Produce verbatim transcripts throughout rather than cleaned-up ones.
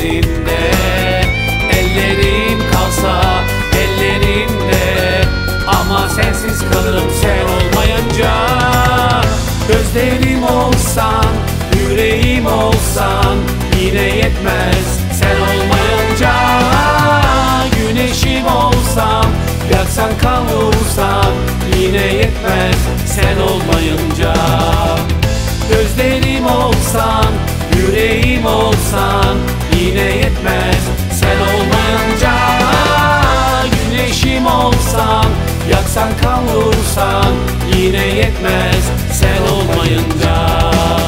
ellerinde. Ellerim kalsa ellerinde, ama sensiz kalırım sen olmayınca. Gözlerim olsan, yüreğim olsan yine yetmez sen olmayınca. Güneşim olsam, yaksan kavursan yine yetmez sen olmayınca. Gözlerim olsan, yüreğim olsan yine yetmez sen olmayınca. Güneşim olsan, yaksan kavursan yine yetmez sen olmayınca.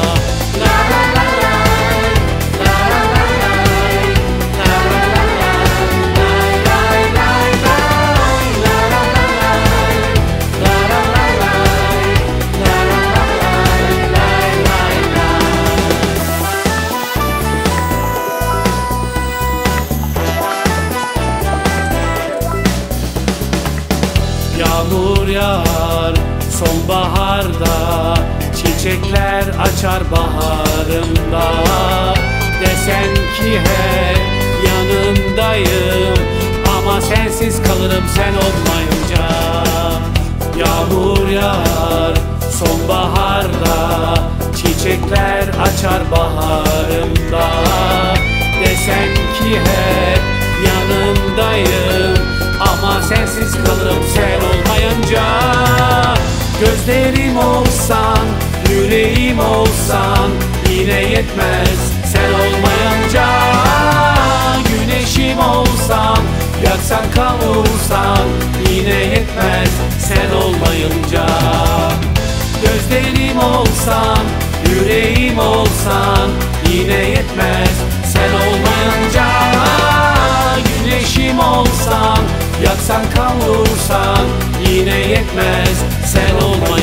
Yağmur yağar sonbaharda, çiçekler açar baharımda. Desen ki hep yanındayım, ama sensiz kalırım sen olmayınca. Yağmur yağar sonbaharda, çiçekler açar baharımda. Desen ki hep yanındayım, ama sensiz kalırım sen olmayınca. Gözlerim olsan, yüreğim olsan yine yetmez sen olmayınca. Güneşim olsan, yaksan kavursan yine yetmez sen olmayınca. Gözlerim olsan, yüreğim olsan yine yetmez sen olmayınca. Güneşim olsan, yaksan kavursan yine yetmez sen olmayınca.